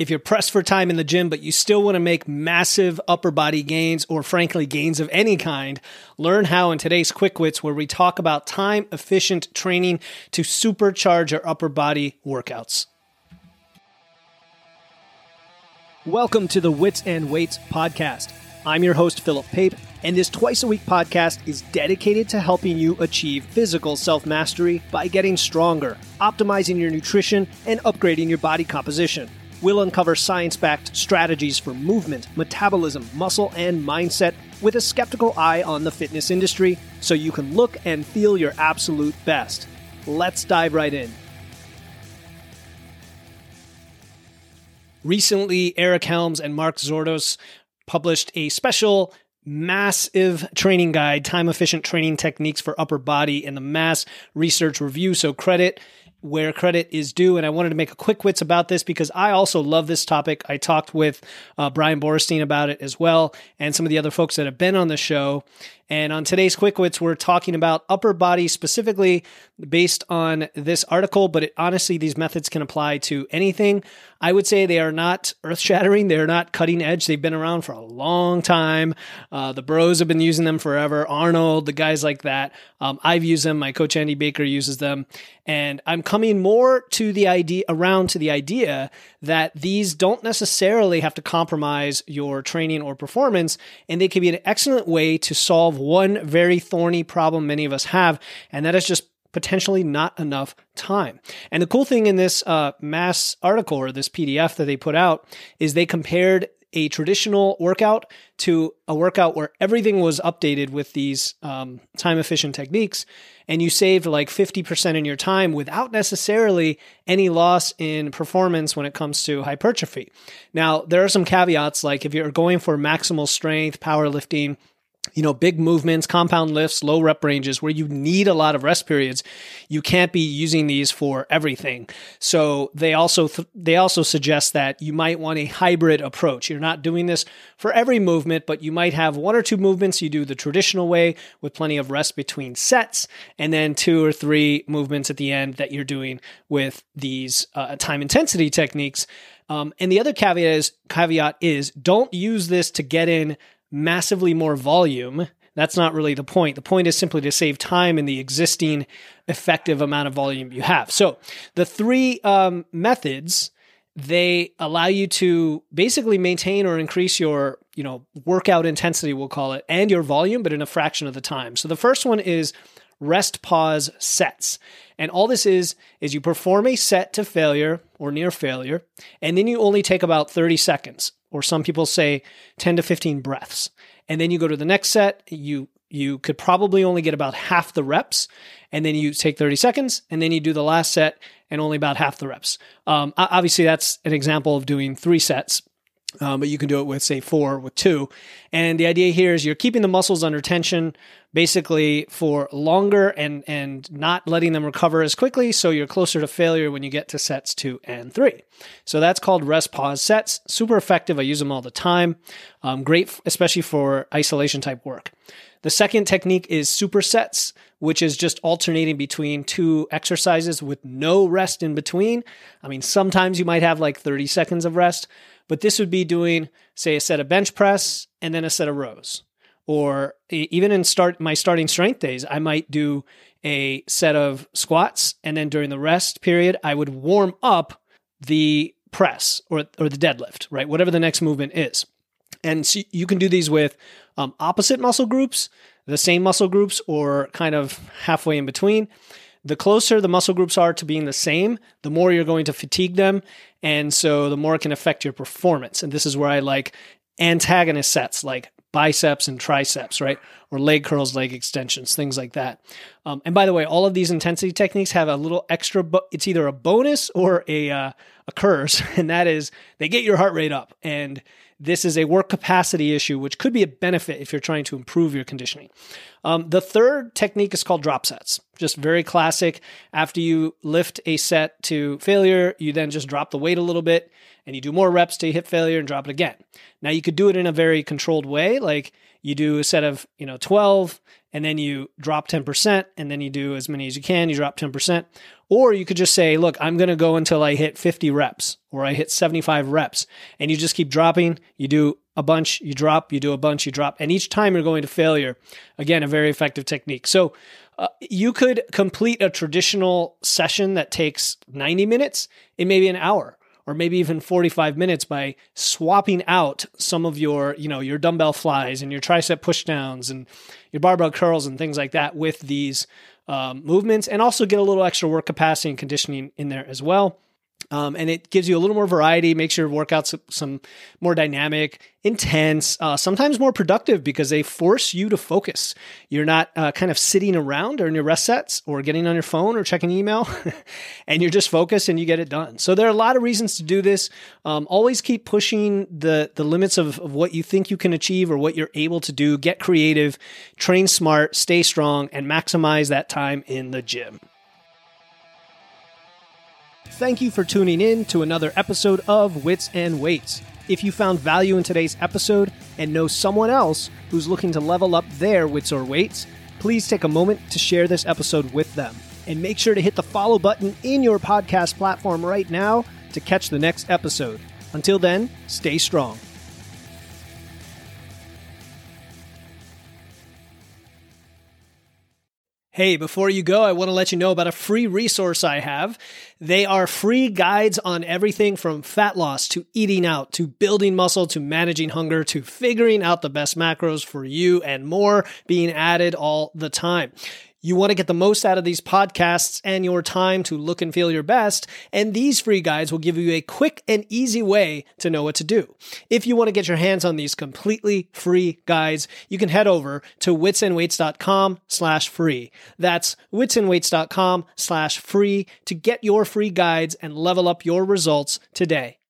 If you're pressed for time in the gym, but you still want to make massive upper body gains or frankly gains of any kind, learn how in today's Quick Wits, where we talk about time efficient training to supercharge your upper body workouts. Welcome to the Wits and Weights podcast. I'm your host, Philip Pape, and this twice-a-week podcast is dedicated to helping you achieve physical self-mastery by getting stronger, optimizing your nutrition, and upgrading your body composition. We'll uncover science-backed strategies for movement, metabolism, muscle, and mindset with a skeptical eye on the fitness industry so you can look and feel your absolute best. Let's dive right in. Recently, Eric Helms and Mark Zourdos published a special massive training guide, time-efficient training techniques for upper body in the Mass Research Review, so credit where credit is due. And I wanted to make a quick wits about this because I also love this topic. I talked with Brian Borstein about it as well, and some of the other folks that have been on the show. And on today's Quick Wits, we're talking about upper body specifically based on this article, but honestly, these methods can apply to anything. I would say they are not earth-shattering. They're not cutting edge. They've been around for a long time. The bros have been using them forever. Arnold, the guys like that. I've used them. My coach, Andy Baker, uses them. And I'm coming more to the idea that these don't necessarily have to compromise your training or performance, and they can be an excellent way to solve one very thorny problem many of us have, and that is just potentially not enough time. And the cool thing in this Mass article or this PDF that they put out is they compared a traditional workout to a workout where everything was updated with these time-efficient techniques, and you saved like 50% in your time without necessarily any loss in performance when it comes to hypertrophy. Now, there are some caveats, like if you're going for maximal strength, powerlifting, big movements, compound lifts, low rep ranges where you need a lot of rest periods, you can't be using these for everything. So they also suggest that you might want a hybrid approach. You're not doing this for every movement, but you might have one or two movements you do the traditional way with plenty of rest between sets, and then 2 or 3 movements at the end that you're doing with these time intensity techniques. And the other caveat is don't use this to get in massively more volume. That's not really the point. The point is simply to save time in the existing effective amount of volume you have. So the 3 methods, they allow you to basically maintain or increase your, workout intensity, we'll call it, and your volume, but in a fraction of the time. So the first one is rest pause sets. And all this is you perform a set to failure or near failure, and then you only take about 30 seconds. Or some people say 10 to 15 breaths. And then you go to the next set, you could probably only get about half the reps, and then you take 30 seconds, and then you do the last set and only about half the reps. Obviously, that's an example of doing 3 sets, but you can do it with, say, 4 with 2. And the idea here is you're keeping the muscles under tension basically for longer and not letting them recover as quickly, so you're closer to failure when you get to sets 2 and 3. So that's called rest pause sets. Super effective. I use them all the time. Great, especially for isolation type work. The second technique is supersets, which is just alternating between 2 exercises with no rest in between. I mean, sometimes you might have like 30 seconds of rest, but this would be doing, say, a set of bench press and then a set of rows. Or even in my starting strength days, I might do a set of squats, and then during the rest period, I would warm up the press or the deadlift, right? Whatever the next movement is. And so you can do these with opposite muscle groups, the same muscle groups, or kind of halfway in between. The closer the muscle groups are to being the same, the more you're going to fatigue them, and so the more it can affect your performance. And this is where I like antagonist sets, like biceps and triceps, right? Or leg curls, leg extensions, things like that. And by the way, all of these intensity techniques have a little extra, it's either a bonus or a curse, and that is they get your heart rate up. And this is a work capacity issue, which could be a benefit if you're trying to improve your conditioning. The third technique is called drop sets. Just very classic. After you lift a set to failure, you then just drop the weight a little bit and you do more reps to hit failure and drop it again. Now you could do it in a very controlled way. Like you do a set of, 12, and then you drop 10%, and then you do as many as you can, you drop 10%. Or you could just say, look, I'm going to go until I hit 50 reps or I hit 75 reps. And you just keep dropping. You do a bunch, you drop, you do a bunch, you drop. And each time you're going to failure. Again, a very effective technique. So you could complete a traditional session that takes 90 minutes in maybe an hour, or maybe even 45 minutes by swapping out some of your, your dumbbell flies and your tricep pushdowns and your barbell curls and things like that with these movements, and also get a little extra work capacity and conditioning in there as well. And it gives you a little more variety, makes your workouts some more dynamic, intense, sometimes more productive because they force you to focus. You're not kind of sitting around during your rest sets or getting on your phone or checking email, and you're just focused and you get it done. So there are a lot of reasons to do this. Always keep pushing the limits of what you think you can achieve or what you're able to do. Get creative, train smart, stay strong, and maximize that time in the gym. Thank you for tuning in to another episode of Wits and Weights. If you found value in today's episode and know someone else who's looking to level up their wits or weights, please take a moment to share this episode with them. And make sure to hit the follow button in your podcast platform right now to catch the next episode. Until then, stay strong. Hey, before you go, I want to let you know about a free resource I have. They are free guides on everything from fat loss to eating out to building muscle to managing hunger to figuring out the best macros for you and more being added all the time. You want to get the most out of these podcasts and your time to look and feel your best, and these free guides will give you a quick and easy way to know what to do. If you want to get your hands on these completely free guides, you can head over to witsandweights.com/free. That's witsandweights.com/free to get your free guides and level up your results today.